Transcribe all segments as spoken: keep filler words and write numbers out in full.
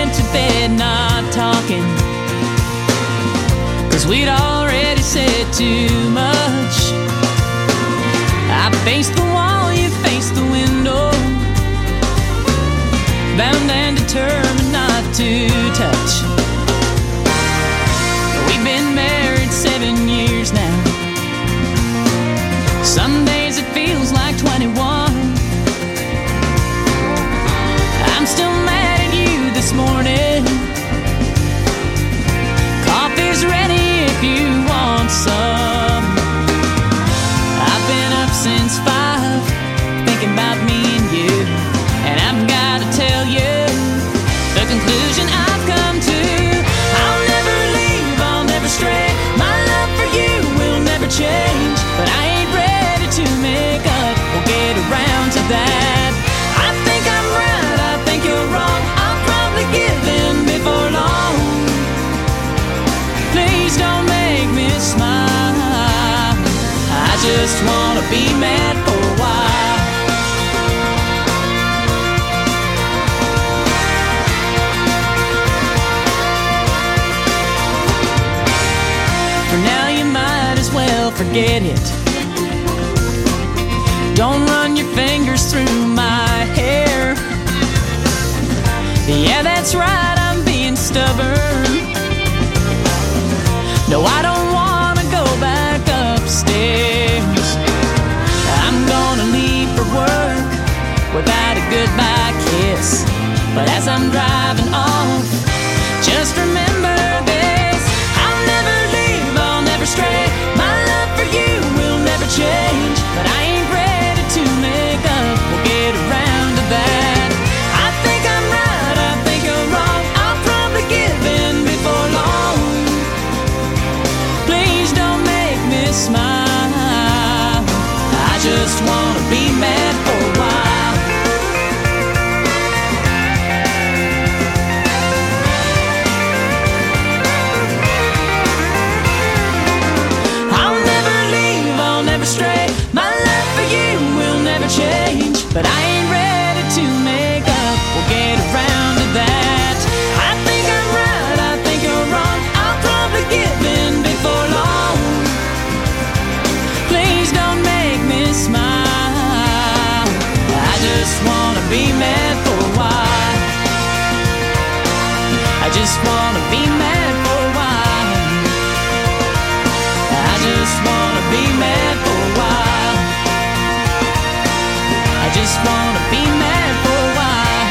went to bed not talking, 'cause we'd already said too much. I faced the wall, you faced the window, bound and determined not to touch. We've been married seven years now. Some days it feels like twenty-one. I'm still mad at you this morning. Coffee's ready if you want some. I've been up since five, thinking about me and you, and I've got to tell you the conclusion I've come to. I'll never leave, I'll never stray. My love for you will never change, but I ain't ready to make up or get around to that. I think I'm right, I think you're wrong. I'll probably give in before long. Please don't make me smile. I just wanna be mad for a while. For now you might as well forget it. Don't run your fingers through my hair. Yeah, that's right, I'm being stubborn. No, I don't wanna go back upstairs. I'm gonna leave for work without a goodbye kiss. But as I'm driving off, just remember this: I'll never leave, I'll never stray. My love for you will never change, but I ain't ready to make up or get around to that. I think I'm right, I think you're wrong. I'll probably give in before long. Please don't make me smile. I just wanna be mad for a while. I'll never leave, I'll never stray. My love for you will never change, but I ain't ready to make up or get around to that. I think I'm right, I think you're wrong. I'll probably give in before long. Please don't make me smile. I just wanna be mad for a while. I just wanna be mad for a while. I just wanna be mad for a while. I just wanna be mad for a while.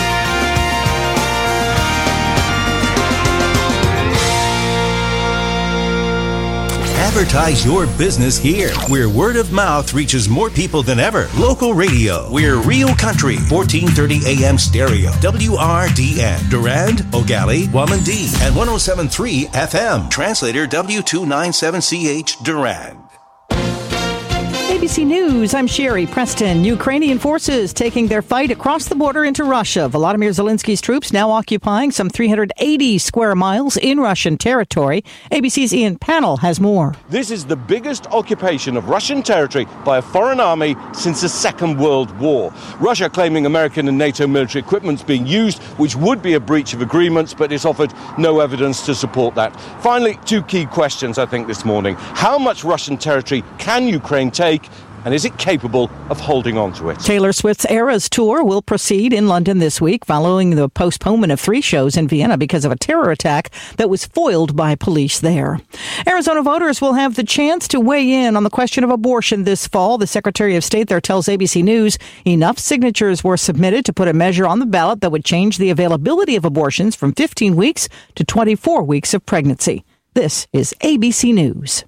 Advertise your business here, where word of mouth reaches more people than ever. Local radio. We're Real Country, fourteen thirty A M stereo. W R D N. Durand, O'Galley, Wamandee, and one oh seven point three F M. Translator W two ninety-seven C H, Durand. A B C News, I'm Sherry Preston. Ukrainian forces taking their fight across the border into Russia. Volodymyr Zelensky's troops now occupying some three hundred eighty square miles in Russian territory. A B C's Ian Pannell has more. This is the biggest occupation of Russian territory by a foreign army since the Second World War. Russia claiming American and NATO military equipment's being used, which would be a breach of agreements, but it's offered no evidence to support that. Finally, two key questions, I think, this morning. How much Russian territory can Ukraine take? And is it capable of holding on to it? Taylor Swift's Eras Tour will proceed in London this week following the postponement of three shows in Vienna because of a terror attack that was foiled by police there. Arizona voters will have the chance to weigh in on the question of abortion this fall. The Secretary of State there tells A B C News enough signatures were submitted to put a measure on the ballot that would change the availability of abortions from fifteen weeks to twenty-four weeks of pregnancy. This is A B C News.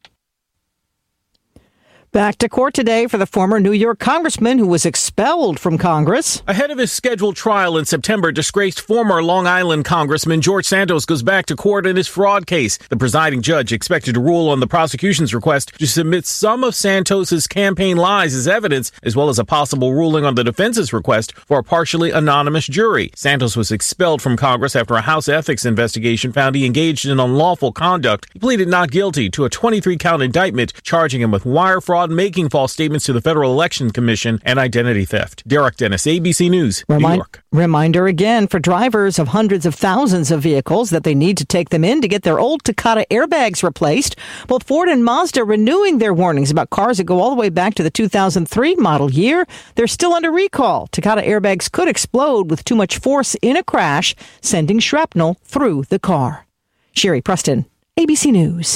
Back to court today for the former New York congressman who was expelled from Congress. Ahead of his scheduled trial in September, disgraced former Long Island Congressman George Santos goes back to court in his fraud case. The presiding judge expected to rule on the prosecution's request to submit some of Santos's campaign lies as evidence, as well as a possible ruling on the defense's request for a partially anonymous jury. Santos was expelled from Congress after a House ethics investigation found he engaged in unlawful conduct. He pleaded not guilty to a twenty-three count indictment charging him with wire fraud, fraud, making false statements to the Federal Election Commission, and identity theft. Derek Dennis, A B C News, Remind- New York. Reminder again for drivers of hundreds of thousands of vehicles that they need to take them in to get their old Takata airbags replaced. Well, Ford and Mazda renewing their warnings about cars that go all the way back to the two thousand three model year. They're still under recall. Takata airbags could explode with too much force in a crash, sending shrapnel through the car. Sherry Preston, A B C News.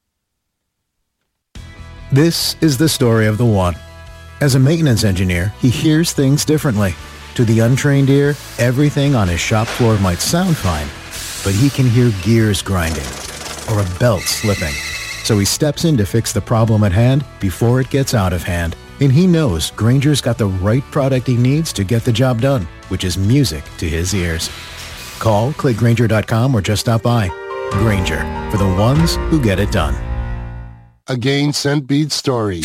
This is the story of the one. As a maintenance engineer, he hears things differently. To the untrained ear, everything on his shop floor might sound fine, but he can hear gears grinding or a belt slipping. So he steps in to fix the problem at hand before it gets out of hand. And he knows Grainger's got the right product he needs to get the job done, which is music to his ears. Call, click Grainger dot com, or just stop by. Grainger, for the ones who get it done. A Gain Scent Bead story.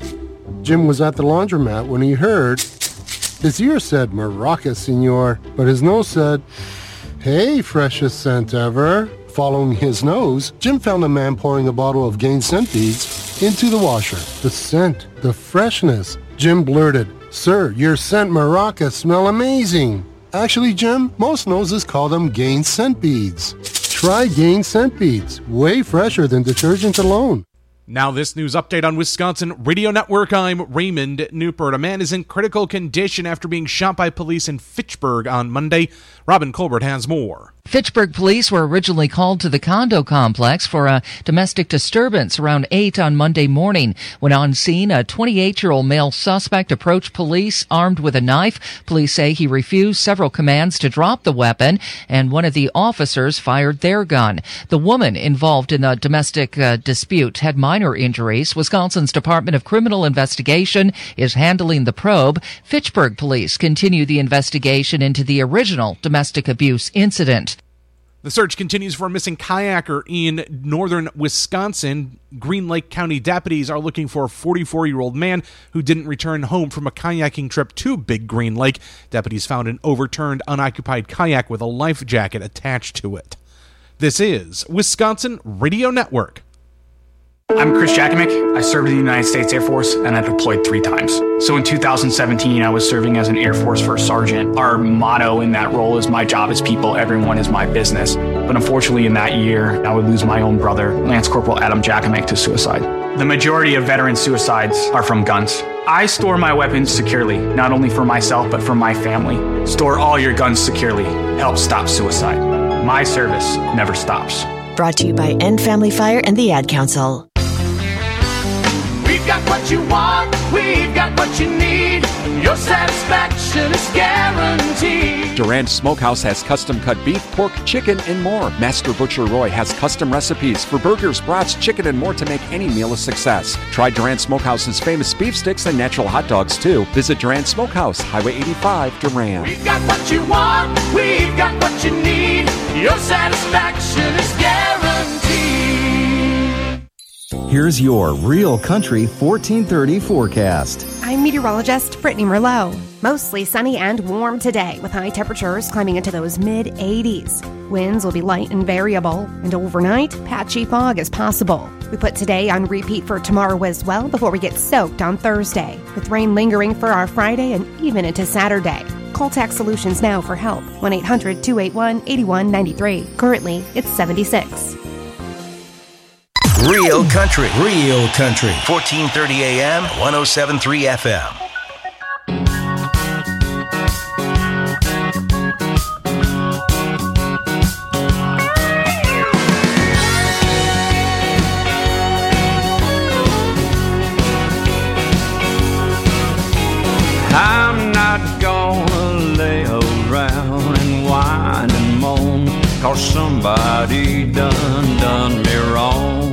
Jim was at the laundromat when he heard, his ear said, "Maraca, senor," but his nose said, "Hey, freshest scent ever." Following his nose, Jim found a man pouring a bottle of Gain Scent Beads into the washer. The scent, the freshness. Jim blurted, "Sir, your scent Maraca smell amazing." Actually, Jim, most noses call them Gain Scent Beads. Try Gain Scent Beads, way fresher than detergent alone. Now this news update on Wisconsin Radio Network. I'm Raymond Newport. A man is in critical condition after being shot by police in Fitchburg on Monday. Robin Colbert has more. Fitchburg police were originally called to the condo complex for a domestic disturbance around eight on Monday morning. When on scene, a twenty-eight-year-old male suspect approached police armed with a knife. Police say he refused several commands to drop the weapon, and one of the officers fired their gun. The woman involved in the domestic uh, dispute had minor injuries. Wisconsin's Department of Criminal Investigation is handling the probe. Fitchburg police continue the investigation into the original domestic abuse incident. The search continues for a missing kayaker in northern Wisconsin. Green Lake County deputies are looking for a forty-four-year-old man who didn't return home from a kayaking trip to Big Green Lake. Deputies found an overturned, unoccupied kayak with a life jacket attached to it. This is Wisconsin Radio Network. I'm Chris Jakimick. I served in the United States Air Force, and I deployed three times. So in two thousand seventeen, I was serving as an Air Force First Sergeant. Our motto in that role is, "My job is people, everyone is my business." But unfortunately, in that year, I would lose my own brother, Lance Corporal Adam Jakimick, to suicide. The majority of veteran suicides are from guns. I store my weapons securely, not only for myself, but for my family. Store all your guns securely. Help stop suicide. My service never stops. Brought to you by End Family Fire and the Ad Council. We've got what you want, we've got what you need. Your satisfaction is guaranteed. Durand Smokehouse has custom-cut beef, pork, chicken, and more. Master Butcher Roy has custom recipes for burgers, brats, chicken, and more to make any meal a success. Try Durand Smokehouse's famous beef sticks and natural hot dogs, too. Visit Durand Smokehouse, Highway eighty-five, Durand. We've got what you want, we've got what you need. Your satisfaction is guaranteed. Here's your Real Country fourteen thirty forecast. I'm meteorologist Brittany Merlot. Mostly sunny and warm today, with high temperatures climbing into those mid eighties. Winds will be light and variable, and overnight, patchy fog is possible. We put today on repeat for tomorrow as well before we get soaked on Thursday, with rain lingering for our Friday and even into Saturday. Call Tax Solutions now for help. one eight hundred two eight one eight one nine three. Currently, it's seventy-six. Real Country. Real Country. fourteen thirty A M, one oh seven point three F M. I'm not gonna lay around and whine and moan, 'cause somebody done done me wrong.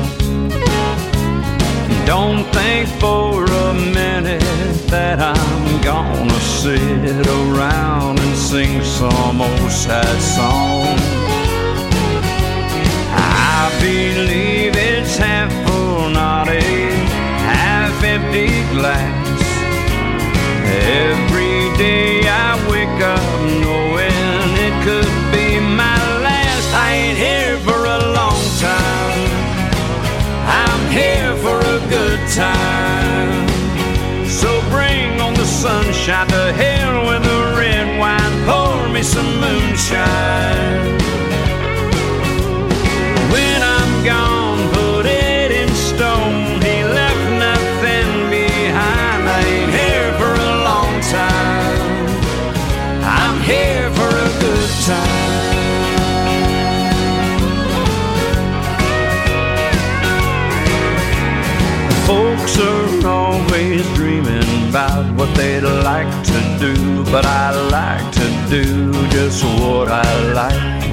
Don't think for a minute that I'm gonna sit around and sing some old sad song. I believe it's half full, not a half empty glass. Every day I wake up knowing it could be my last. I ain't here for a long time, I'm here for a good time. sunshine. To hell with the red wine, pour me some moonshine. When I'm gone, put it in stone. He left nothing behind. I ain't here for a long time. I'm here for a good time. Folks are always dreaming about what they'd like to do, but I like to do just what I like.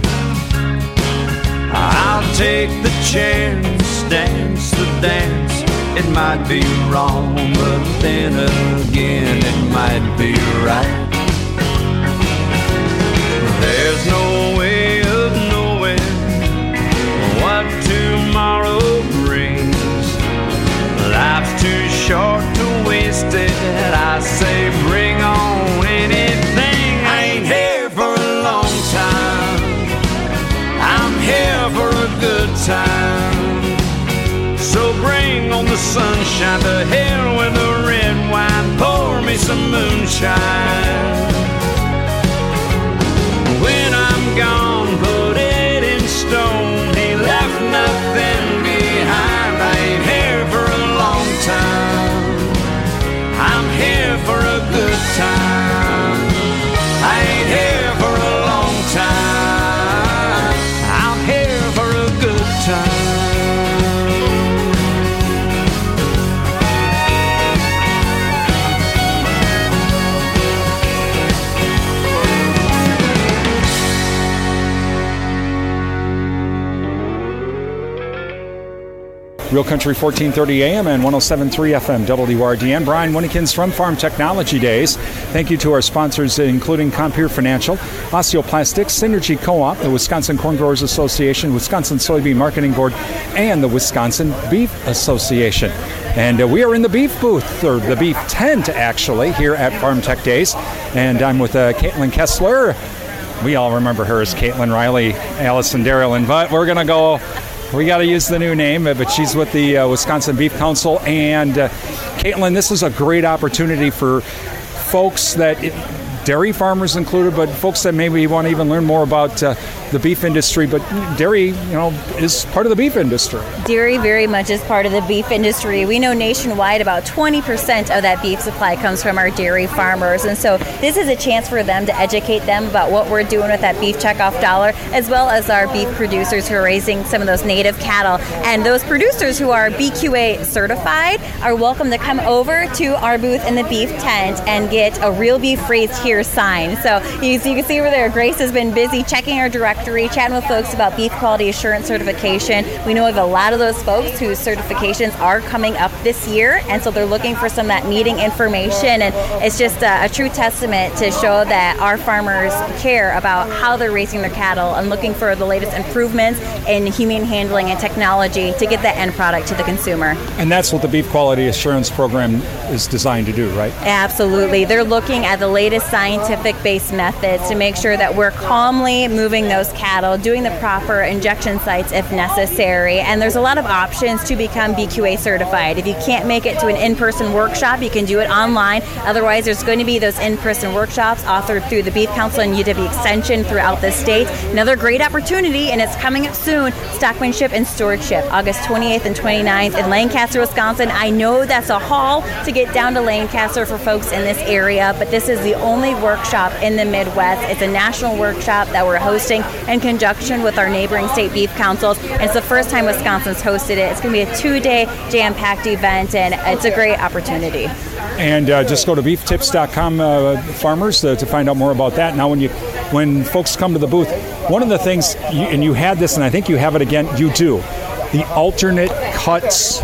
I'll take the chance, dance the dance. It might be wrong, but then again it might be right. There's no way of knowing what tomorrow brings. Life's too short to waste it. I say bring on anything. I ain't here for a long time. I'm here for a good time. So bring on the sunshine. To hell with the red wine. Pour me some moonshine. When I'm gone, put it in stone. He left nothing behind. I ain't here for a long time. I'm here for a good time. I ain't here for a long time. I'm here for a good time. Real Country fourteen thirty A M and one oh seven point three F M W R D N. Brian Winnikins from Farm Technology Days. Thank you to our sponsors, including Compeer Financial, Osteoplastics, Synergy Co-op, the Wisconsin Corn Growers Association, Wisconsin Soybean Marketing Board, and the Wisconsin Beef Association. And uh, we are in the beef booth, or the beef tent, actually, here at Farm Tech Days. And I'm with uh, Caitlin Kessler. We all remember her as Caitlin Riley, Allison Darrellin, but we're going to go... We got to use the new name, but she's with the uh, Wisconsin Beef Council. And uh, Caitlin, this is a great opportunity for folks that, it, dairy farmers included, but folks that maybe want to even learn more about uh, the beef industry. But dairy, you know, is part of the beef industry. Dairy very much is part of the beef industry. We know nationwide about twenty percent of that beef supply comes from our dairy farmers. And so this is a chance for them to educate them about what we're doing with that beef checkoff dollar, as well as our beef producers who are raising some of those native cattle. And those producers who are B Q A certified are welcome to come over to our booth in the beef tent and get a Real Beef Raised Here sign. So you, so you can see over there, Grace has been busy checking our directory, chatting with folks about beef quality assurance certification. We know of a lot of those folks whose certifications are coming up this year, and so they're looking for some of that meeting information. And it's just a, a true testament to show that our farmers care about how they're raising their cattle and looking for the latest improvements in humane handling and technology to get that end product to the consumer. And that's what the Beef Quality Assurance Program is designed to do, right? Absolutely. They're looking at the latest scientific-based methods to make sure that we're calmly moving those cattle, doing the proper injection sites if necessary. And there's a lot of options to become B Q A certified. If you can't make it to an in-person workshop, you can do it online. Otherwise, there's going to be those in-person workshops offered through the Beef Council and U W Extension throughout the state. Another great opportunity, and it's coming up soon, Stockmanship and Stewardship, August twenty-eighth and twenty-ninth in Lancaster, Wisconsin. I know that's a haul to get down to Lancaster for folks in this area, but this is the only workshop in the Midwest. It's a national workshop that we're hosting in conjunction with our neighboring state beef councils. It's the first time Wisconsin's hosted it. It's going to be a two-day jam-packed event, and it's a great opportunity. And uh, just go to beef tips dot com, uh, farmers, uh, to find out more about that. Now, when you, when folks come to the booth, one of the things, you, and you had this, and I think you have it again, you do, the alternate cuts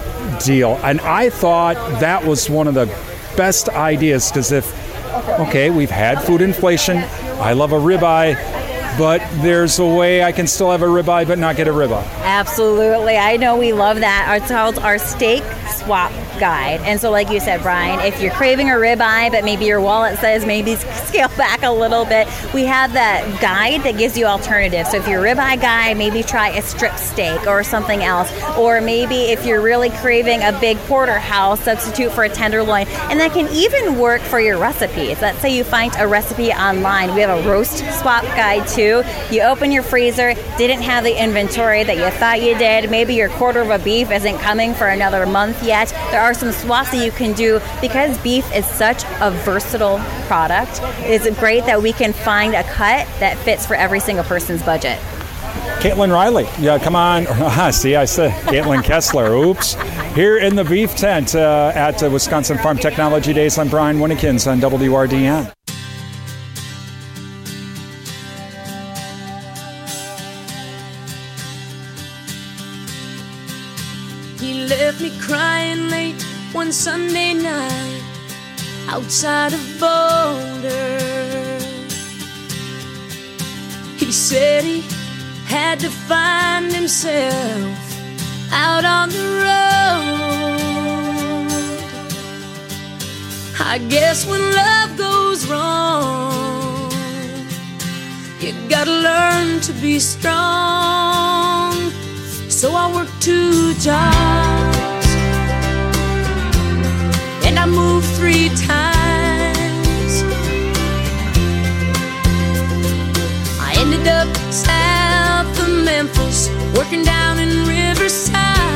deal. And I thought that was one of the best ideas, because if, okay, we've had food inflation, I love a ribeye, but there's a way I can still have a ribeye but not get a ribeye. Absolutely. I know we love that. It's called our steak swap guide. And so like you said, Brian, if you're craving a ribeye, but maybe your wallet says maybe scale back a little bit, we have that guide that gives you alternatives. So if you're a ribeye guy, maybe try a strip steak or something else. Or maybe if you're really craving a big porterhouse, substitute for a tenderloin. And that can even work for your recipes. Let's say you find a recipe online. We have a roast swap guide too. You open your freezer, didn't have the inventory that you thought you did. Maybe your quarter of a beef isn't coming for another month yet. There are some swaps that you can do because beef is such a versatile product. It's great that we can find a cut that fits for every single person's budget. Caitlin Riley, yeah, come on. See, I said Caitlin Kessler. Oops. Here in the beef tent uh, at uh, Wisconsin Farm Technology Days. I'm Brian Winnekins on W R D N. He left me crying late one Sunday night outside of Boulder. He said he had to find himself out on the road. I guess when love goes wrong, you gotta learn to be strong. So I worked two jobs and I moved three times. I ended up south of Memphis, working down in Riverside.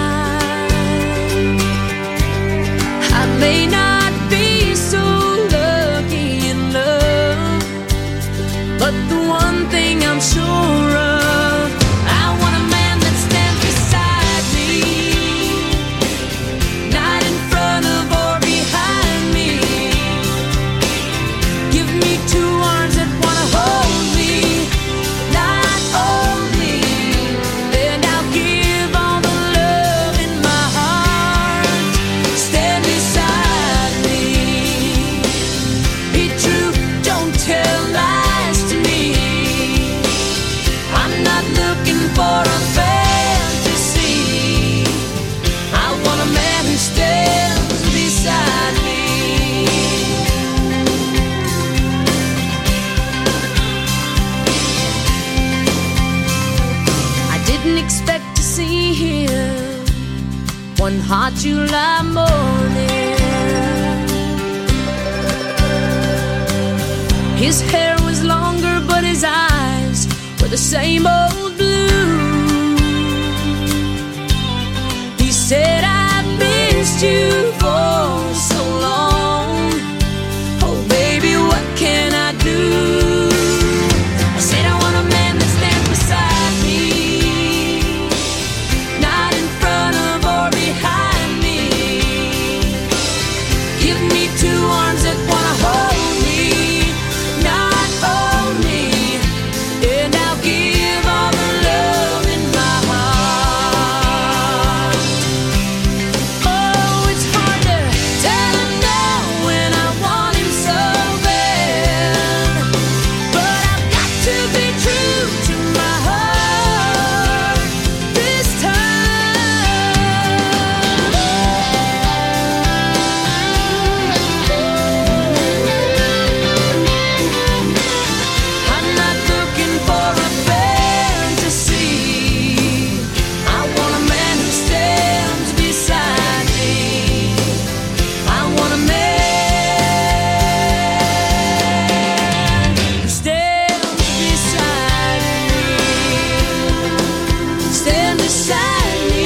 I may not be so lucky in love, but the one thing I'm sure of, I want a man that stands beside me, not in front of or behind me. Give me two arms that wanna hold me, not only, and I'll give all the love in my heart. Stand beside me, be true, don't tell lies to me. I'm not looking for a fantasy, I want a man who stands beside me. I didn't expect to see him one hot July morning. His hair was longer, but his eyes were the same old blue. He said, I've missed you for so long. Oh, baby, what can I do? I said, I want a man that stands beside me, not in front of or behind me. Give me two arms that wanna hold me, not only, and I'll give all the love in my heart. Oh, it's hard to tell him no when I want him so bad, but I've got to be true to my heart this time. I'm not looking for a fantasy, I want a man who stands beside me. I want a man who stands beside me. Stand beside me.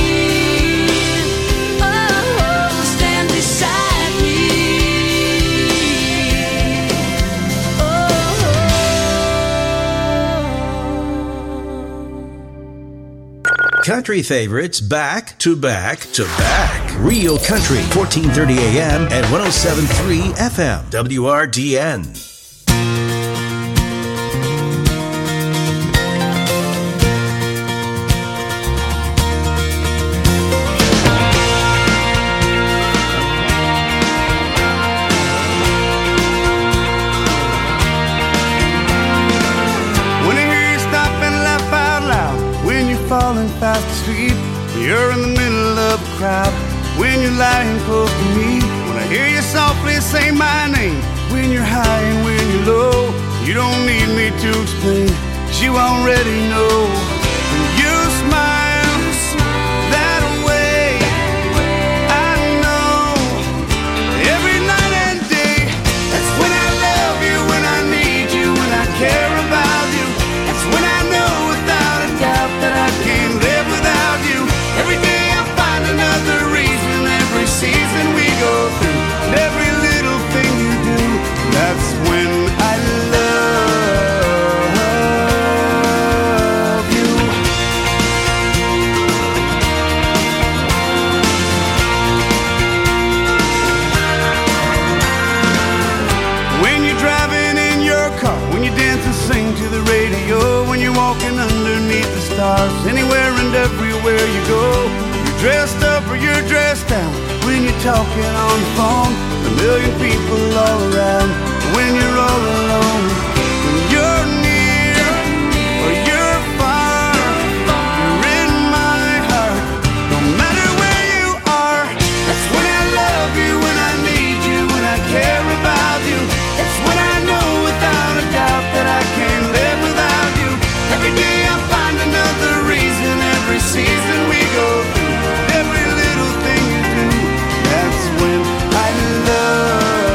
Oh, stand beside me. Country favorites back to back to back. Real Country, fourteen thirty A M and one oh seven point three F M. W R D N. When I hear you stop and laugh out loud, when you're falling fast asleep, you're in the middle of a crowd, when when you're lying close to me. When I hear you softly say my name, when you're high and when you're low. You don't need me to explain, 'cause you already know. When you smile that way, I know every night and day. That's when I love you, when I need you, when I care about you. That's when I know without a doubt that I can't live without you. Every day I find another reason, every season we go through, and every little thing you do. That's when I love you. When you're driving in your car, when you dance and sing to the radio, when you're walking underneath the stars, anywhere and everywhere you go. You're dressed up or you're dressed down, when you're talking on the phone, a million people all around. When you're all alone, when you're near or you're far, you're in my heart, no matter where you are. That's when I love you, when I need you, when I care about you. That's when I know without a doubt that I can't live without you. Every day I find another reason, every season we go through, every little thing you do. That's when I love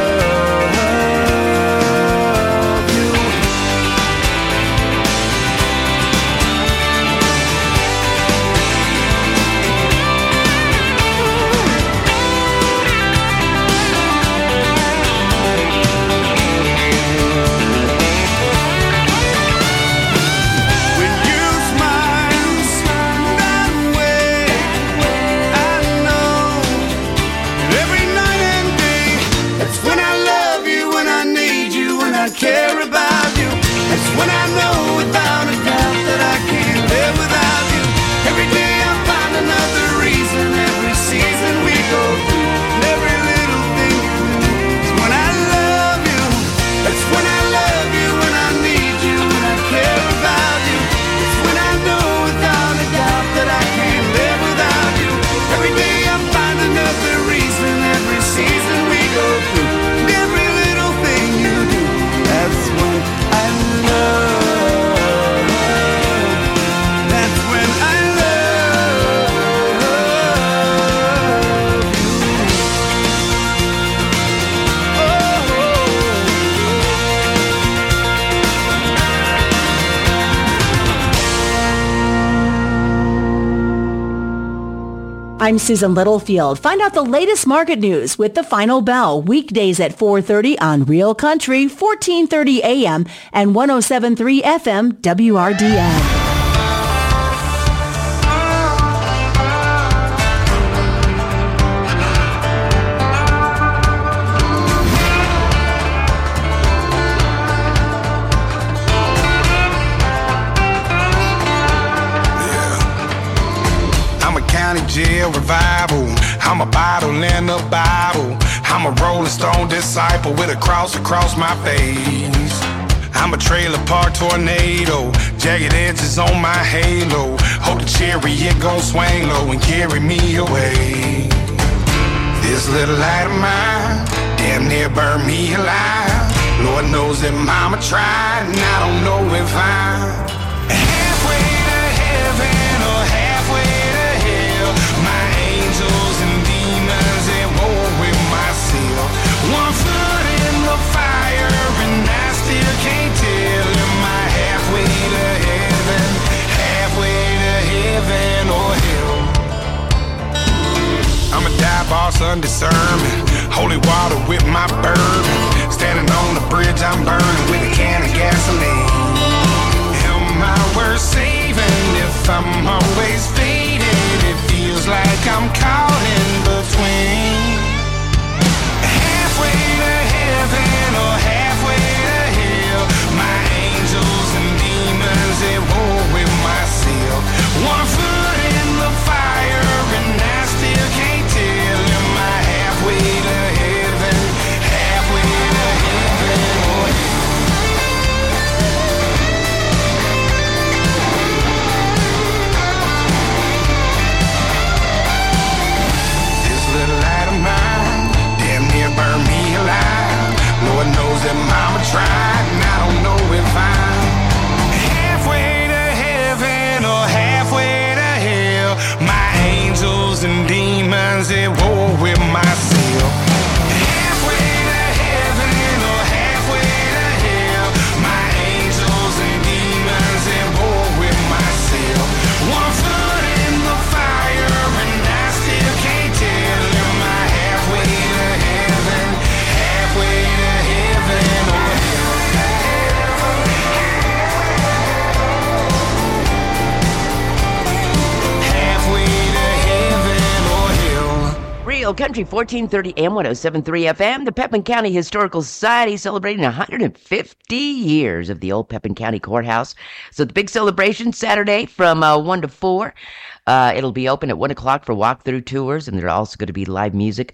care about you. That's when I know without a doubt that I can't live without you. Every day I find another reason, every season we go through, and every little thing you do. It's when I love you. That's when I love you, when I need you, when I care about you. It's when I know without a doubt that I can't live without you. Every day I find another reason, every season we go through, and every little thing you do. That's when I love. That's when I love you. I'm Susan Littlefield. Find out the latest market news with The Final Bell, weekdays at four thirty on Real Country, fourteen thirty A M and one oh seven point three F M W R D N. Jail revival. I'm a bottle in a Bible. I'm a Rolling Stone disciple with a cross across my face. I'm a trailer park tornado, jagged edges on my halo. Hope the chariot gon' swing low and carry me away. This little light of mine damn near burned me alive. Lord knows that mama tried, and I don't know if I'm halfway to heaven or halfway to hell. My angels and demons at war with myself. One foot in the fire and I still can't tell. Am I halfway to heaven, halfway to heaven or hell? I'm a dive boss undiscerning, holy water with my bourbon. Standing on the bridge I'm burning with a can of gasoline. Am I worth saving if I'm always faded? It feels like I'm caught in between. Halfway to heaven or halfway to hell. My angels and demons at war with myself. One foot in the fire and I still can't tell. Am I halfway to heaven, halfway to heaven or hell? Real Country fourteen thirty A M, one oh seven point three F M. The Pepin County Historical Society celebrating one hundred fifty years of the old Pepin County Courthouse. So the big celebration Saturday from uh, one to four. Uh, it'll be open at one o'clock for walkthrough tours, and there's also going to be live music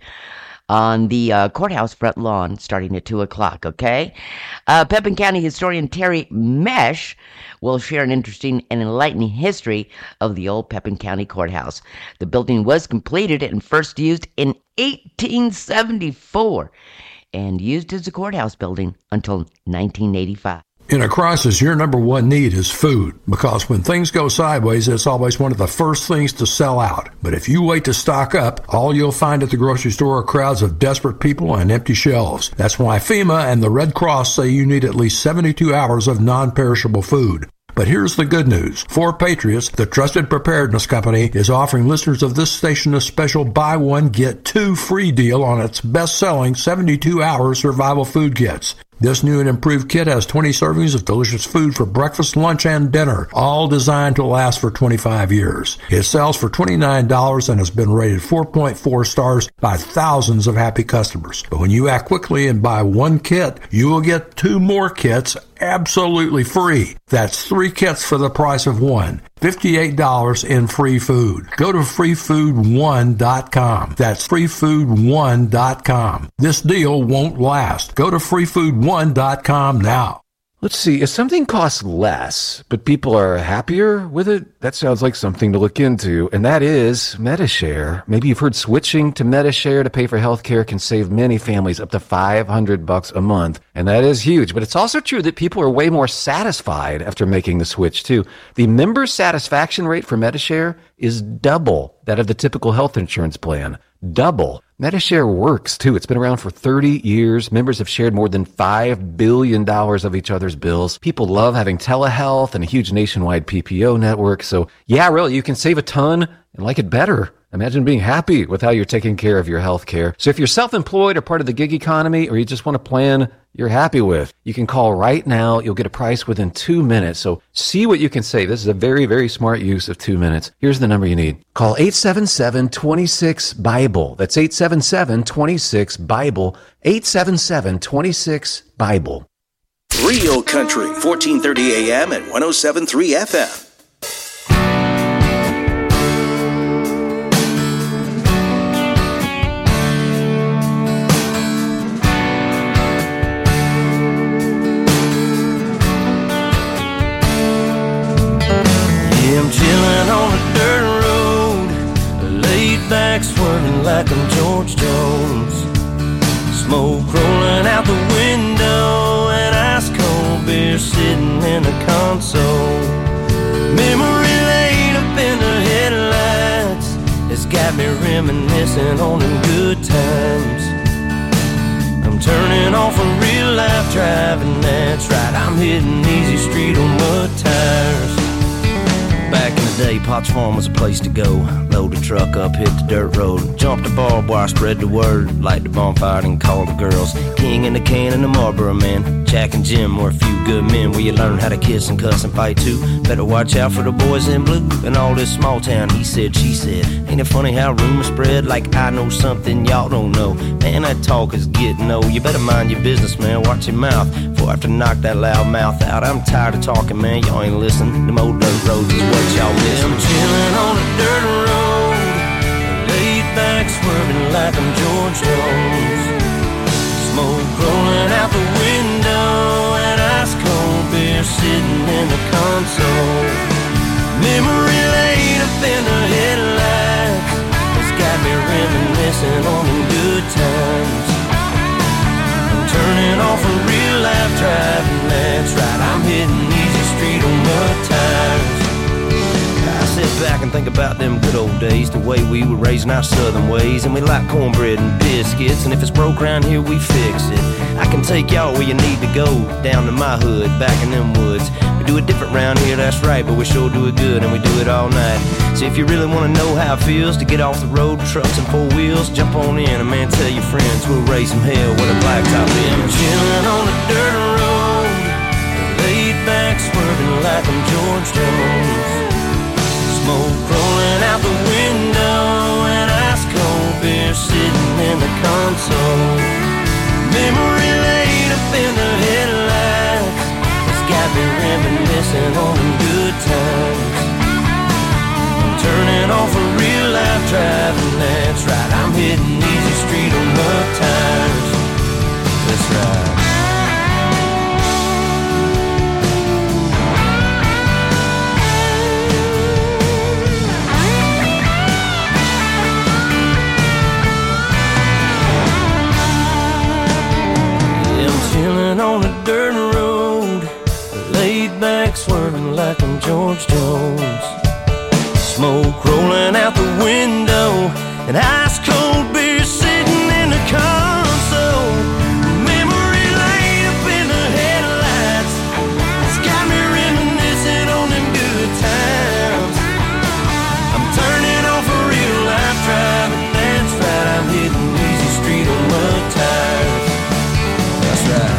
on the uh, courthouse front lawn starting at two o'clock, okay? Uh, Pepin County historian Terry Mesh will share an interesting and enlightening history of the old Pepin County Courthouse. The building was completed and first used in eighteen seventy-four and used as a courthouse building until nineteen eighty-five. In a crisis, your number one need is food, because when things go sideways, it's always one of the first things to sell out. But if you wait to stock up, all you'll find at the grocery store are crowds of desperate people and empty shelves. That's why FEMA and the Red Cross say you need at least seventy-two hours of non-perishable food. But here's the good news. For Patriots, the trusted preparedness company is offering listeners of this station a special buy one, get two free deal on its best-selling seventy-two hour survival food kits. This new and improved kit has twenty servings of delicious food for breakfast, lunch, and dinner, all designed to last for twenty-five years. It sells for twenty-nine dollars and has been rated four point four stars by thousands of happy customers. But when you act quickly and buy one kit, you will get two more kits absolutely free. That's three kits for the price of one. fifty-eight dollars in free food. Go to free food one dot com. That's free food one dot com. This deal won't last. Go to free food one dot com now. Let's see, if something costs less, but people are happier with it, that sounds like something to look into, and that is Medi-Share. Maybe you've heard switching to Medi-Share to pay for healthcare can save many families up to five hundred bucks a month, and that is huge. But it's also true that people are way more satisfied after making the switch, too. The member satisfaction rate for Medi-Share is double that of the typical health insurance plan. Double. Medi-Share works, too. It's been around for thirty years. Members have shared more than five billion dollars of each other's bills. People love having telehealth and a huge nationwide P P O network. So, yeah, really, you can save a ton and like it better. Imagine being happy with how you're taking care of your health care. So if you're self-employed or part of the gig economy, or you just want a plan you're happy with, you can call right now. You'll get a price within two minutes. So see what you can save. This is a very, very smart use of two minutes. Here's the number you need. Call eight seven seven, two six, BIBLE. That's eight seven seven, two six, BIBLE. eight seven seven, two six, BIBLE. Real Country, fourteen thirty A M and one oh seven point three F M. Chilling on a dirt road, laid back swerving like I'm George Jones. Smoke rolling out the window and ice cold beer sitting in the console. Memory laid up in the headlights, it's got me reminiscing on them good times. I'm turning off a real life driving, that's right, I'm hitting easy street on mud tires. Back in the day, Potts Farm was a place to go. Load the truck up, hit the dirt road. Jump the barbed wire, spread the word. Light the bonfire and call the girls. King in the can and the Marlboro man. Jack and Jim were a few good men where you learn how to kiss and cuss and fight too. Better watch out for the boys in blue. And all this small town, he said, she said. Ain't it funny how rumors spread like I know something y'all don't know? Man, that talk is getting old. You better mind your business, man. Watch your mouth before I have to knock that loud mouth out. I'm tired of talking, man. Y'all ain't listening. Them old dirt roads is what y'all miss. I'm chilling on a dirt road, laid back swerving like I'm George Jones. Smoke rolling out the window and ice cold beer sitting in the console. Memory laid up in the headlights, it's got me reminiscing on them good times. I'm turning off a real life driving, that's right, I'm hitting easy street on mud tires. I sit back and think about them good old days, the way we were raising our southern ways, and we like cornbread and biscuits, and if it's broke around here, we fix it. I can take y'all where you need to go, down to my hood, back in them woods. We do it different round here, that's right, but we sure do it good, and we do it all night. So if you really want to know how it feels to get off the road, trucks and four wheels, jump on in, and man, tell your friends we'll raise some hell with a blacktop in. I'm chilling on a dirt road, laid back swerving like I'm George Jones. Smoke rolling out the window and ice cold beer sitting console. Memory lane up in the headlights, it's got me reminiscing on them good times. I'm turning off a real life driving, that's right. I'm hitting easy street on love tires. That's right. Chilling on a dirt road, laid back swerving like I'm George Jones. Smoke rolling out the window, and ice cold beer sitting in the console. Memory lane up in the headlights, it's got me reminiscing on them good times. I'm turning off a real life driving, that's right. I'm hitting easy street on mud tires. That's right.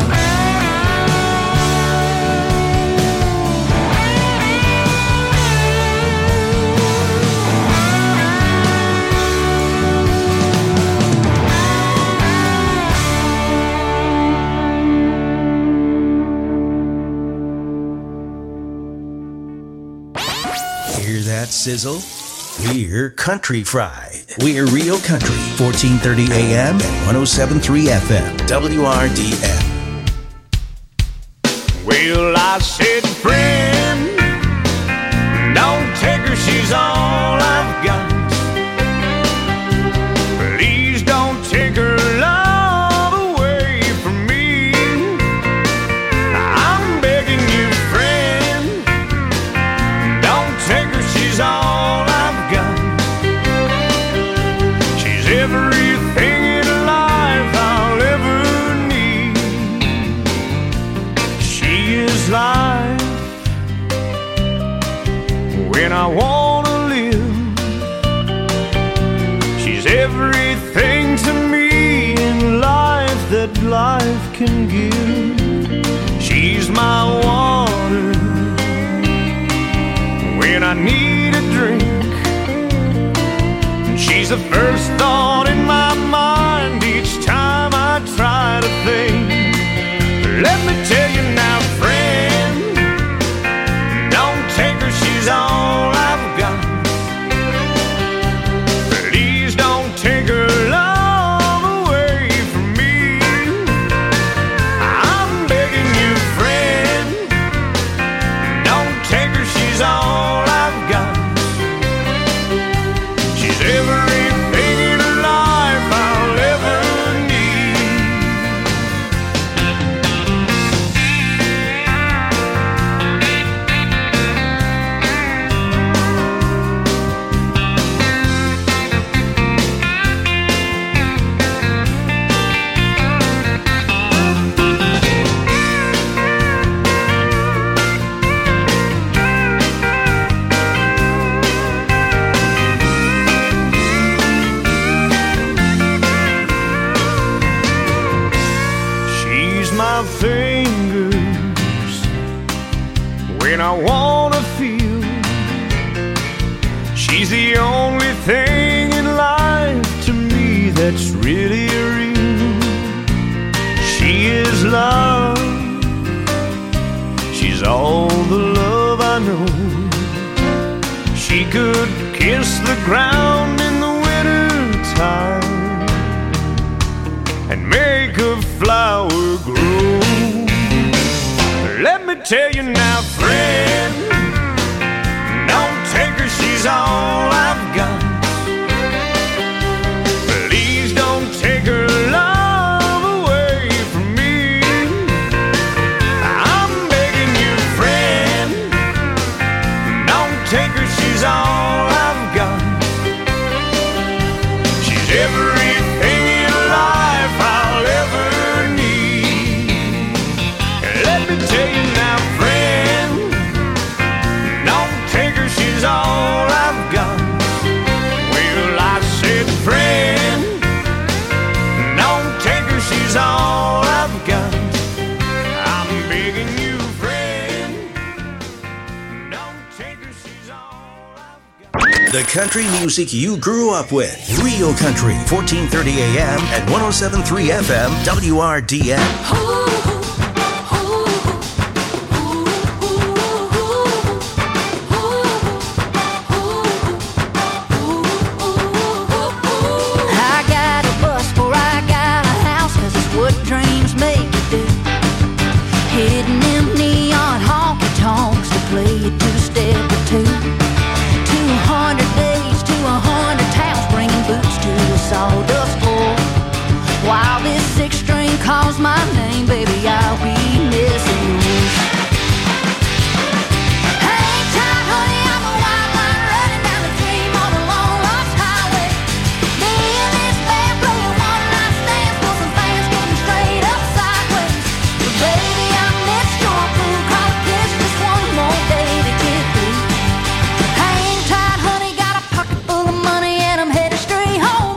Hear that sizzle? We're Country Fried. We're Real Country, fourteen thirty A M and one oh seven point three F M, W R D N. Well, I said, friend, don't take her, she's all I've got. Please don't take her love away from me. I'm begging you, friend, don't take her, she's all I've got. She's everything in life I'll ever need. She is life when I wanna live. She's everything to me in life that life can give. She's my water when I need a drink. She's the first thought in my mind each time I try to think. Let me tell you now, friend, don't take her, she's all I've got. Please don't take her love away from me. I'm begging you, friend, don't take her, she's all I've got. She's everything in life I'll ever need. She's my fingers when I wanna feel. She's the only thing in life to me that's really real. She is love, she's all the love I know. She could kiss the ground in the winter time and make a flower grow. Let me tell you now, friend, don't take her, she's all I've got. Please don't take her love away from me. I'm begging you, friend, don't take her, she's all I've got. She's everything in life I'll ever need. Let me tell you now, friend, don't take her, she's all I've got. The country music you grew up with. Real Country, fourteen thirty A M and one oh seven point three F M, W R D N. Sawdust floor. While this six string calls my name, baby, I'll be missing you. Hang tight, honey, I'm a wild line running down the dream on a long lost highway. Me and this band playing one night stands for some fans getting straight up sideways. But baby, I missed your blue collar kiss, just one more day to get through. Hang tight, honey, got a pocket full of money and I'm headed straight home.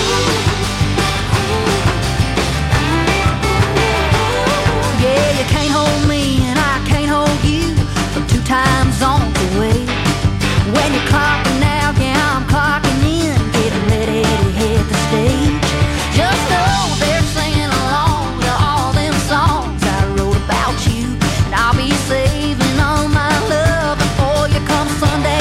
Time zones away. When you're clocking out, yeah, I'm clocking in. Getting ready to hit the stage. Just know they're singing along to all them songs I wrote about you. And I'll be saving all my love before you come Sunday.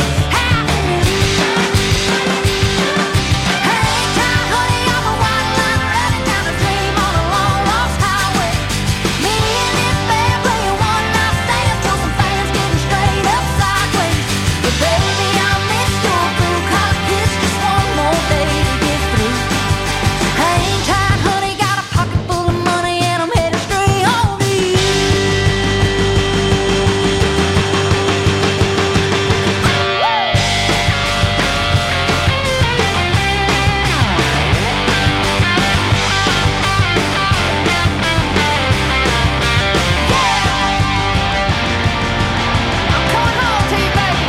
Hang tight, honey, I'm a white line running down the dream on a long lost highway. Me and this band playing one night stands till some fans getting straight up sideways. But baby, I missed your blue collar kiss, just one more day to get through. Hang tight, honey, got a pocket full of money and I'm headed straight home to you. I'm coming home to you, baby.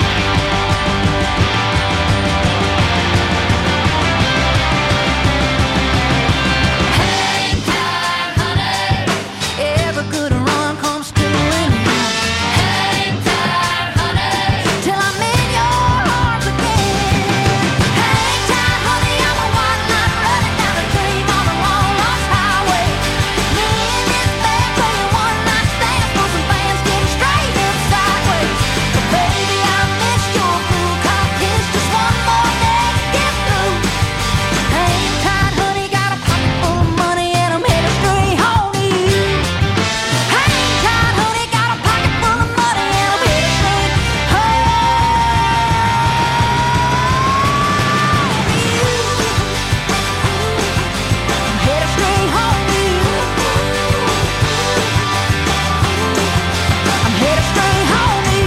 Hang tight, honey. Every good run comes to an end. Hang tight, honey, till I'm in your arms again. Hang tight, honey, I'm a white line running down the dream on a long lost highway. Me and this band playing one night stands for some fans getting straight up sideways. But baby, I missed your blue collar kiss, just one more day to get through. Hang tight, honey, got a pocket full of money and I'm headed straight home to you. Hang tight, honey, got a pocket full of money and I'm headed straight home to you. I'm headed straight home to you. I'm headed straight home to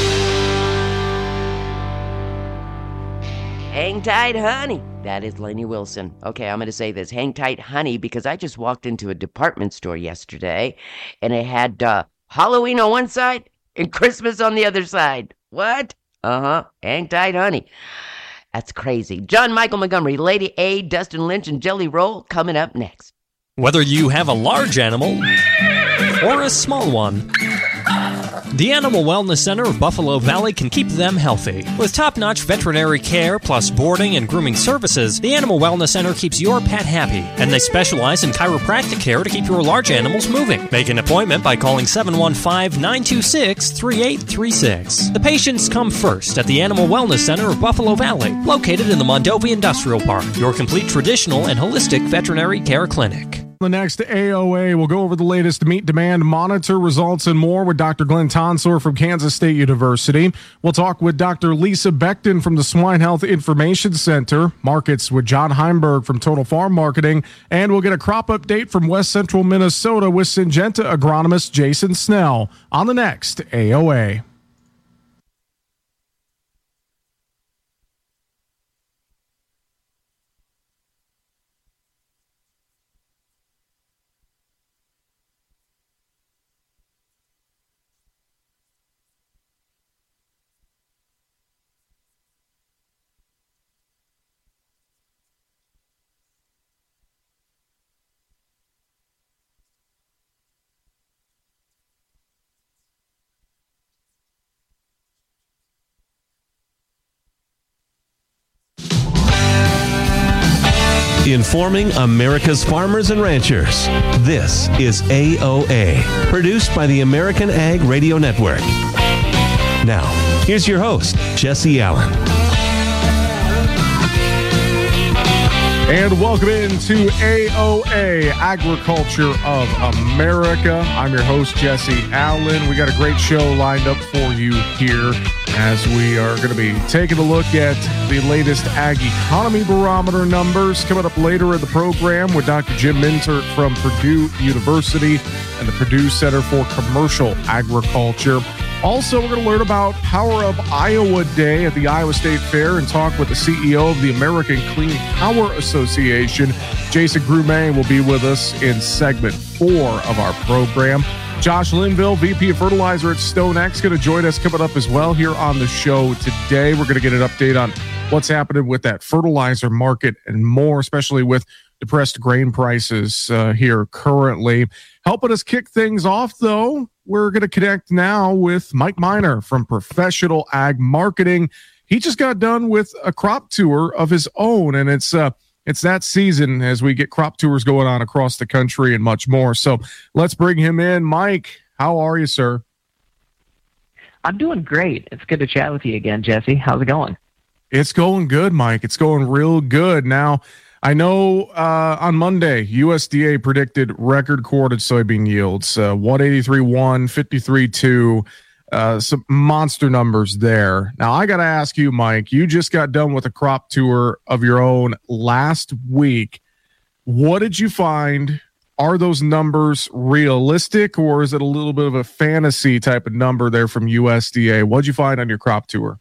you. Hang tight, honey. That is Lainey Wilson. Okay, I'm going to say this. Hang tight, honey, because I just walked into a department store yesterday and it had uh, Halloween on one side and Christmas on the other side. What? Uh-huh. Hang tight, honey. That's crazy. John Michael Montgomery, Lady A, Dustin Lynch, and Jelly Roll coming up next. Whether you have a large animal or a small one, the Animal Wellness Center of Buffalo Valley can keep them healthy. With top-notch veterinary care plus boarding and grooming services, the Animal Wellness Center keeps your pet happy, and they specialize in chiropractic care to keep your large animals moving. Make an appointment by calling seven one five, nine two six, three eight three six. The patients come first at the Animal Wellness Center of Buffalo Valley, located in the Mondovi Industrial Park, your complete traditional and holistic veterinary care clinic. The next A O A, we'll go over the latest meat demand monitor results and more with Doctor Glenn Tonsor from Kansas State University. We'll talk with Doctor Lisa Beckton from the Swine Health Information Center, markets with John Heimberg from Total Farm Marketing, and we'll get a crop update from West Central Minnesota with Syngenta agronomist Jason Snell on the next A O A. informing America's farmers and ranchers. This is A O A, produced by the American Ag Radio Network. Now, here's your host, Jesse Allen. And welcome into A O A, Agriculture of America. I'm your host, Jesse Allen. We got a great show lined up for you here as we are going to be taking a look at the latest Ag Economy Barometer numbers coming up later in the program with Doctor Jim Mintert from Purdue University and the Purdue Center for Commercial Agriculture. Also, we're going to learn about Power Up Iowa Day at the Iowa State Fair and talk with the C E O of the American Clean Power Association. Jason Grumet will be with us in segment four of our program. Josh Linville, V P of Fertilizer at StoneX, going to join us coming up as well here on the show today. We're going to get an update on what's happening with that fertilizer market and more, especially with depressed grain prices uh, here currently. Helping us kick things off, though, we're going to connect now with Mike Miner from Professional Ag Marketing. He just got done with a crop tour of his own, and it's uh, it's that season as we get crop tours going on across the country and much more. So let's bring him in. Mike, how are you, sir? I'm doing great. It's good to chat with you again, Jesse. How's it going? It's going good, Mike. It's going real good. Now, I know uh, on Monday, U S D A predicted record quartered soybean yields, uh, one eighty-three point one, fifty-three point two, uh, some monster numbers there. Now, I got to ask you, Mike, you just got done with a crop tour of your own last week. What did you find? Are those numbers realistic, or is it a little bit of a fantasy type of number there from U S D A? What did you find on your crop tour?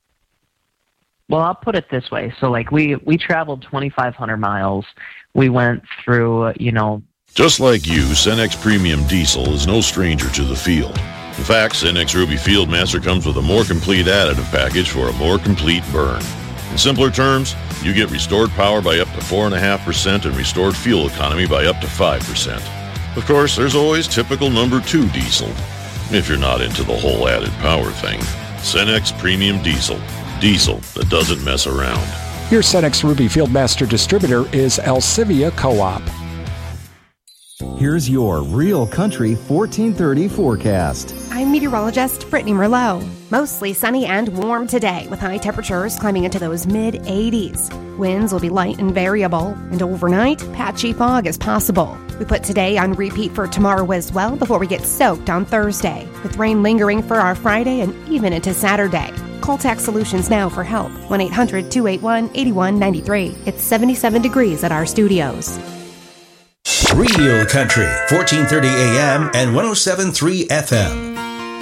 Well, I'll put it this way. So, like, we, we traveled twenty-five hundred miles. We went through, uh, you know... Just like you, Cenex Premium Diesel is no stranger to the field. In fact, Cenex Ruby Fieldmaster comes with a more complete additive package for a more complete burn. In simpler terms, you get restored power by up to four point five percent and restored fuel economy by up to five percent. Of course, there's always typical number two diesel, if you're not into the whole added power thing. Cenex Premium Diesel. Diesel that doesn't mess around. Your Cenex Ruby Fieldmaster distributor is Alcivia Co-op. Here's your Real Country fourteen thirty forecast. I'm meteorologist Brittany Merlot. Mostly sunny and warm today with high temperatures climbing into those mid eighties. Winds will be light and variable, and overnight, patchy fog is possible. We put today on repeat for tomorrow as well before we get soaked on Thursday, with rain lingering for our Friday and even into Saturday. Call Tax Solutions now for help. one eight hundred two eight one eight one nine three. It's seventy-seven degrees at our studios. Real Country, fourteen thirty A M and one oh seven point three F M.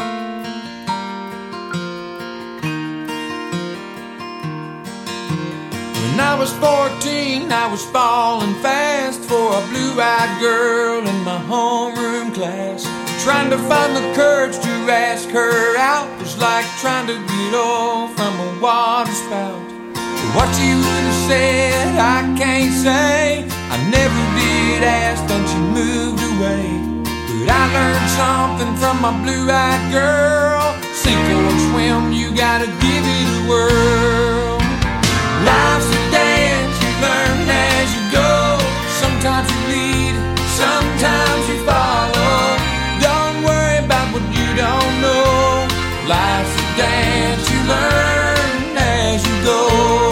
When I was fourteen, I was falling fast for a blue-eyed girl in my homeroom class. Trying to find the courage to ask her out was like trying to get off from a water spout. What you would have said, I can't say. I never did ask, then she moved away. But I learned something from my blue-eyed girl. Sink or swim, you gotta give it a whirl. Life's a dance, you learn as you go. Sometimes you lead, sometimes you follow. Don't worry about what you don't know. Life's a dance, you learn as you go.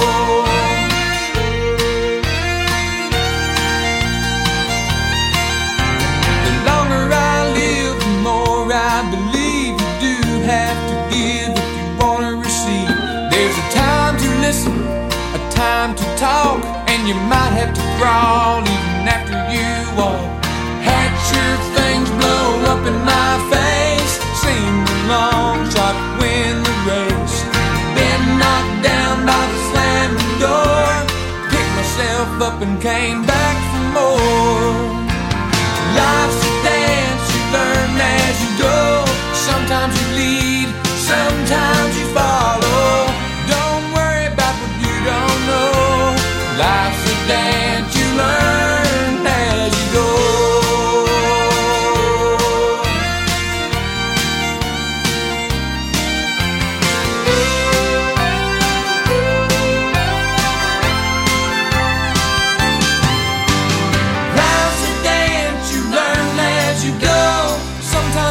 The longer I live, the more I believe you do have to give if you want to receive. There's a time to listen, a time to talk, and you might have to crawl even after you walk. Had sure things blow up in my face, sing the long shot, win the race. Been knocked down by the slamming door, picked myself up and came back for more. Life's a dance, you learn as you go. Sometimes you lead, sometimes you follow. Don't worry about what you don't know. Life's a dance, you learn as you go.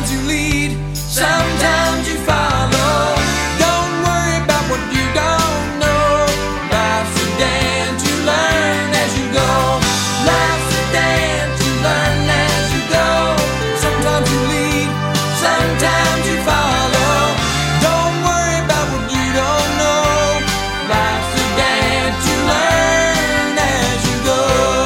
Sometimes you lead, sometimes you follow. Don't worry about what you don't know. Life's a dance, you learn as you go. Life's a dance, you learn as you go. Sometimes you lead, sometimes you follow. Don't worry about what you don't know. Life's a dance, you learn as you go.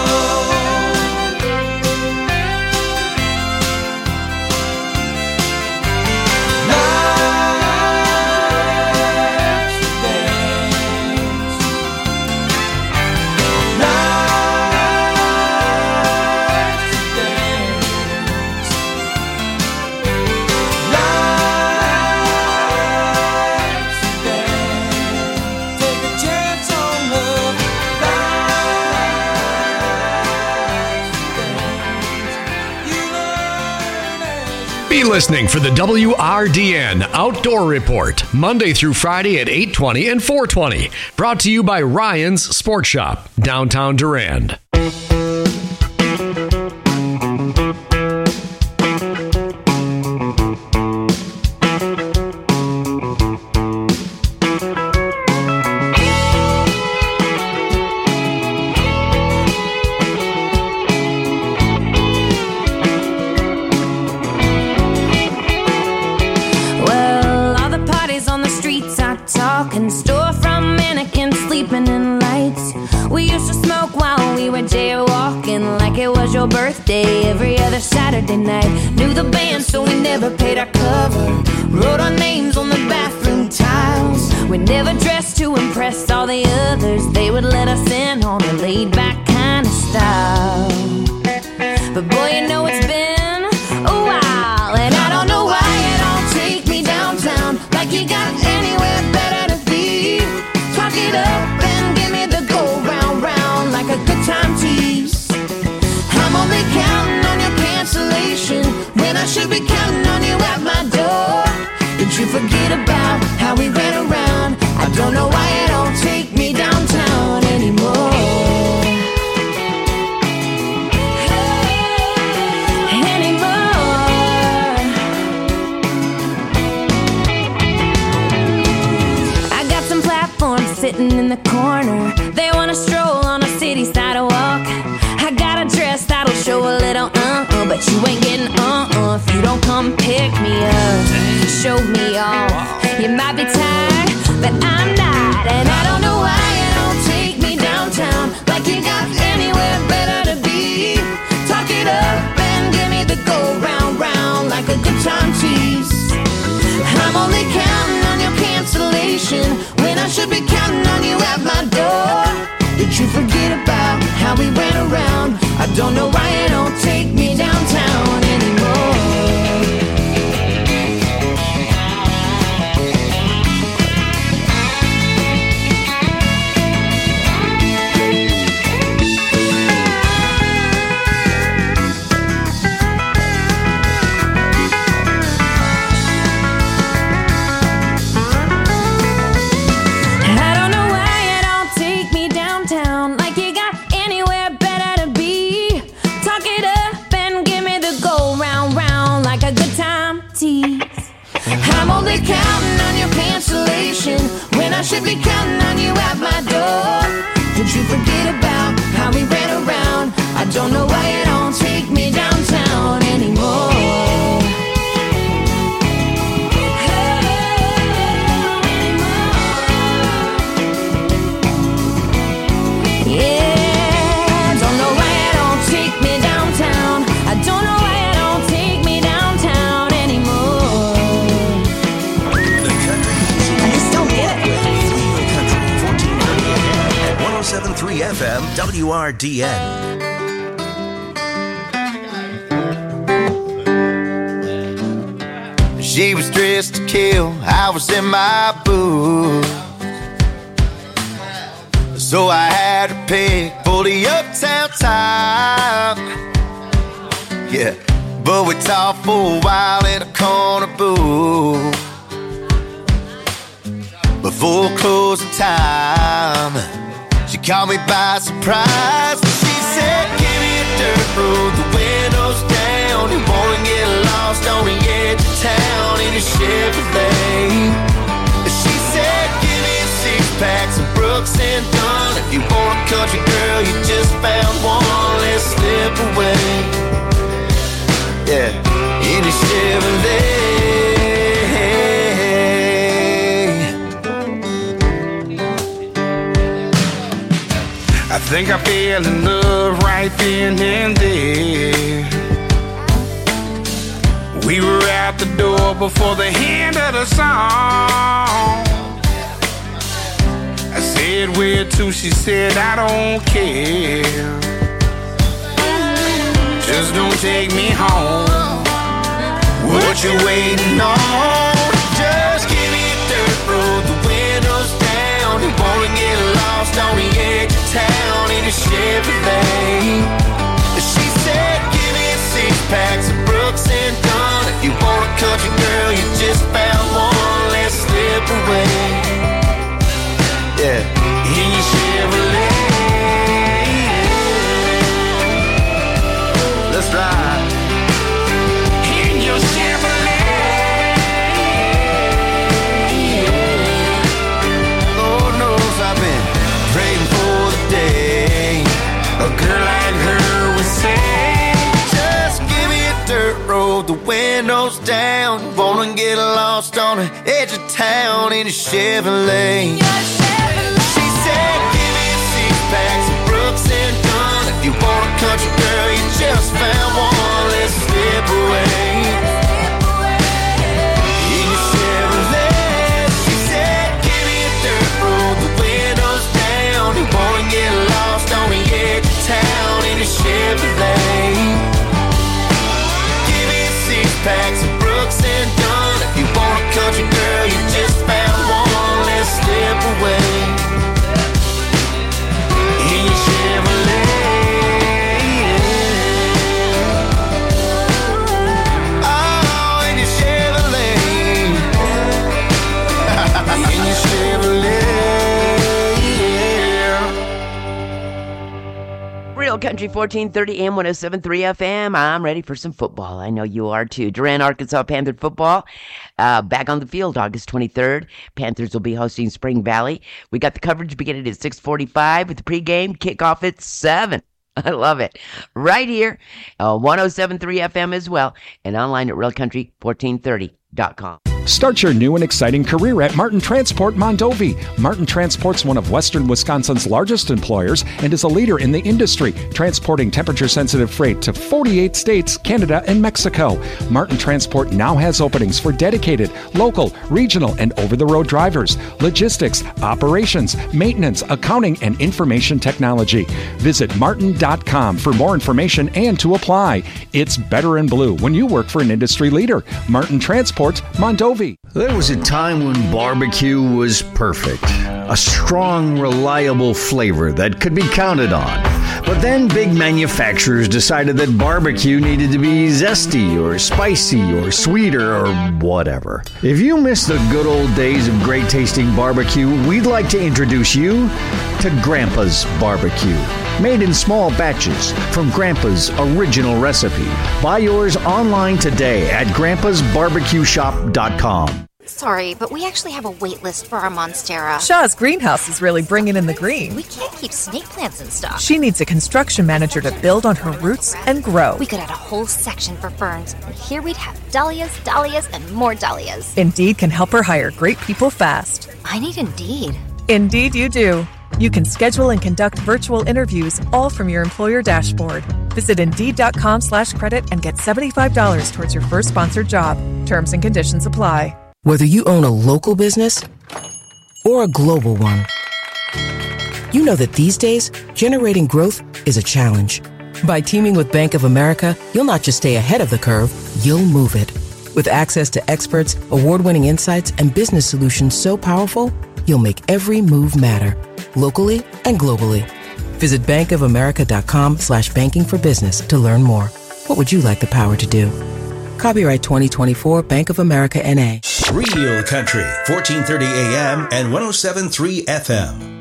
Be listening for the W R D N Outdoor Report, Monday through Friday at eight twenty and four twenty. Brought to you by Ryan's Sports Shop, downtown Durand. Well, all the parties on the streets are talking, storefront mannequins sleeping in lights. We used to smoke while we were jaywalking, like it was your birthday every other Saturday night. Knew the band, so we never paid our cover. Wrote our names on the bathroom tiles. We never dressed to impress all the others. They would let us in on a laid-back kind of style. But boy, you know it's been a while, and I don't know why you don't take me downtown, like you got anywhere better to be. Talk it up and give me the go round round, like a good time tease. I'm only counting on your cancellation when I should be counting on you at my door. Did you forget about how we ran around? I don't know why you don't take me downtown anymore. Sitting in the corner, they wanna stroll on a city sidewalk. I got a dress that'll show a little uh-uh, but you ain't getting uh-uh if you don't come pick me up, show me off. You might be tired, but I'm not, and I don't know why you don't take me downtown, like you got anywhere better to be. Talk it up and give me the go round round, like a good time tease. I'm only counting on your cancellation when I should be counting on you at my door. Did you forget about how we ran around? I don't know why you don't take me downtown anymore. I'm only counting on your cancellation when I should be counting on you at my door. Did you forget about how we ran around? I don't know why you don't take me downtown anymore. Yeah, don't know why you don't take me downtown. I don't know why you don't take me downtown anymore. I just don't get it. fourteen thirty A M at one oh seven point three F M W R D N. She was dressed to kill, I was in my booth. So I had to pick for the uptown time. Yeah, but we talked for a while in a corner booth before closing time. She caught me by surprise. She said, give me a dirt road, the windows down. You wanna get lost on the edge country girl, you just found one less slip away. Yeah, in a Chevrolet. I think I fell in love right then and there. We were out the door before the end of the song. I said, where to? She said, I don't care. Just don't take me home. What you waiting on? Just give me a dirt road, the windows down. You wanna get lost on the edge of town in a Chevrolet. She said, give me six packs of Brooks and Dunn. If you want a country girl, you just found one less slip away. Yeah, in your Chevrolet. Let's ride. In your Chevrolet. Lord knows I've been praying for the day a girl like her would say, just give me a dirt road, the windows down. Wanna get lost on the edge of town in a Chevrolet. She said, give me six packs of Brooks and Dunn. If you want a country girl, you just found one less slip away. In your Chevrolet. She said, give me a dirt road, the windows down. You wanna get lost on the edge of town in a Chevrolet. Give me six packs of Brooks and Dunn. If you want a country girl, you just found one less slip away. In your Chevrolet. Oh, in your Chevrolet. In your Chevrolet. Real Country fourteen thirty A M one oh seven point three F M. I'm ready for some football. I know you are too. Durant, Arkansas Panther football. Uh, back on the field August twenty-third. Panthers will be hosting Spring Valley. We got the coverage beginning at six forty-five with the pregame kickoff at seven. I love it. Right here, uh, one oh seven point three F M as well, and online at real country fourteen thirty dot com. Start your new and exciting career at Martin Transport Mondovi. Martin Transport's one of Western Wisconsin's largest employers and is a leader in the industry, transporting temperature-sensitive freight to forty-eight states, Canada, and Mexico. Martin Transport now has openings for dedicated, local, regional, and over-the-road drivers, logistics, operations, maintenance, accounting, and information technology. Visit martin dot com for more information and to apply. It's better in blue when you work for an industry leader. Martin Transport Mondovi. There was a time when barbecue was perfect. A strong, reliable flavor that could be counted on. But then big manufacturers decided that barbecue needed to be zesty or spicy or sweeter or whatever. If you miss the good old days of great tasting barbecue, we'd like to introduce you to Grandpa's Barbecue. Made in small batches from Grandpa's original recipe. Buy yours online today at grandpas barbecue shop dot com. Sorry, but we actually have a wait list for our Monstera. Shaw's greenhouse is really bringing in the green. We can't keep snake plants in stock. She needs a construction manager to build on her roots and grow. We could add a whole section for ferns, and here we'd have dahlias, dahlias, and more dahlias. Indeed can help her hire great people fast. I need Indeed. Indeed you do. You can schedule and conduct virtual interviews all from your employer dashboard. Visit Indeed.com slash credit and get seventy-five dollars towards your first sponsored job. Terms and conditions apply. Whether you own a local business or a global one, you know that these days, generating growth is a challenge. By teaming with Bank of America, you'll not just stay ahead of the curve, you'll move it. With access to experts, award-winning insights, and business solutions so powerful, you'll make every move matter, locally and globally. Visit bankofamerica.com slash banking for business to learn more. What would you like the power to do? Copyright twenty twenty-four Bank of America N A. Real Country, fourteen thirty A M and one oh seven point three F M.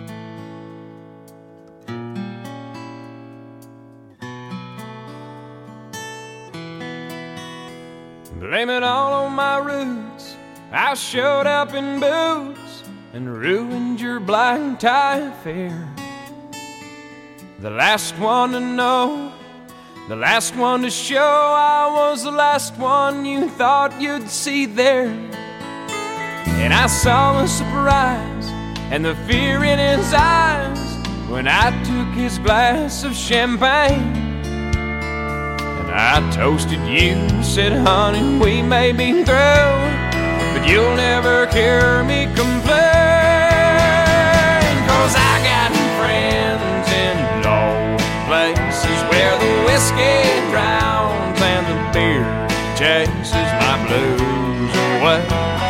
Blame it all on my roots. I showed up in boots and ruined your black tie affair. the last one to know, the last one to show. I was the last one you thought you'd see there. And I saw the surprise and the fear in his eyes when I took his glass of champagne. And I toasted you, said, honey, we may be through, but you'll never hear me complain. 'Cause I got friends in low places where the whiskey drowns and the beer chases my blues away.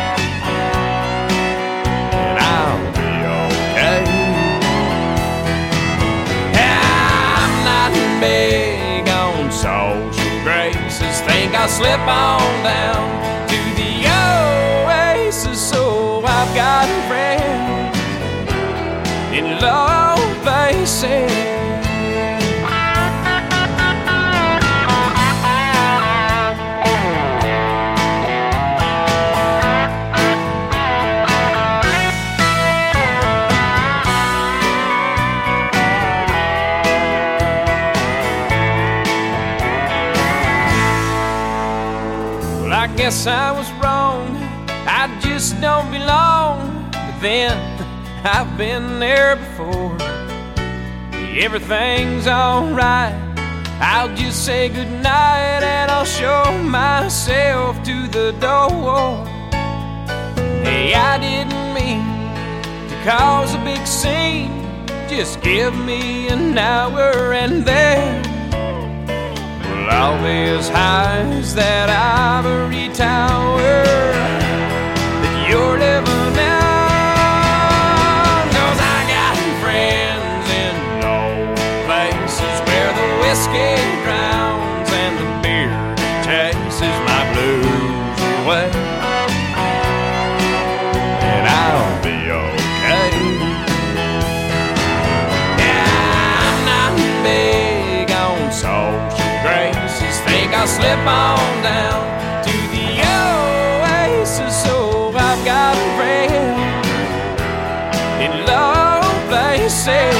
And I'll be okay. I'm not big on social graces. Think I'll slip on down to the oasis. So I've got friends in low places. Well, I guess I was wrong. I just don't belong. But then I've been there before. Everything's alright. I'll just say goodnight and I'll show myself to the door. Hey, I didn't mean to cause a big scene. Just give me an hour and then well, I'll be as high as that ivory tower that you're living in. Whiskey drowns and the beer chases my blues away. And I'll be okay. Yeah, I'm not big on social graces. Think I'll slip on down to the oasis. So I've got friends in low places.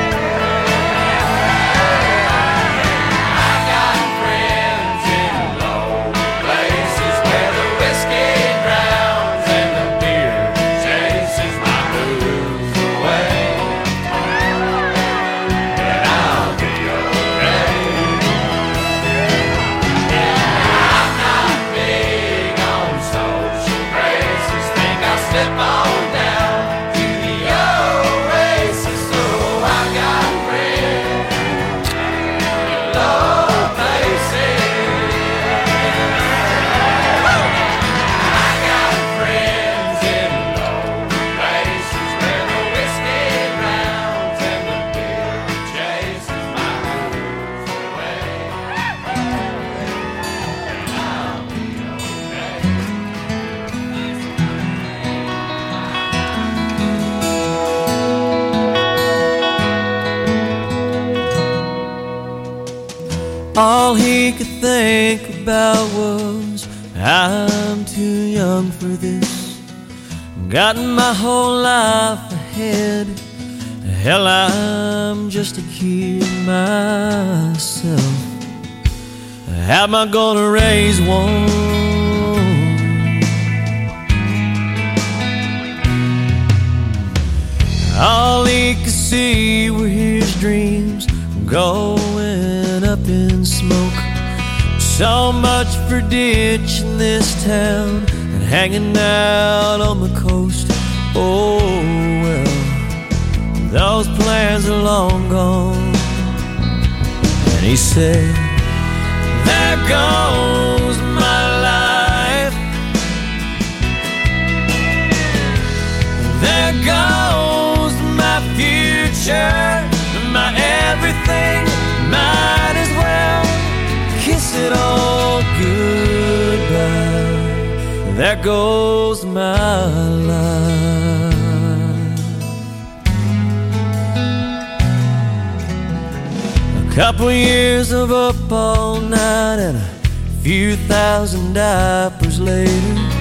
All he could think about was, I'm too young for this. Got my whole life ahead. Hell, I'm just a kid myself. How am I gonna raise one? All he could see were his dreams going up in smoke. So much for ditching this town and hanging out on the coast. Oh well, those plans are long gone. And he said, there goes my life. There goes my future, my everything. Might as well kiss it all goodbye. There goes my life. A couple years of up all night and a few thousand diapers later,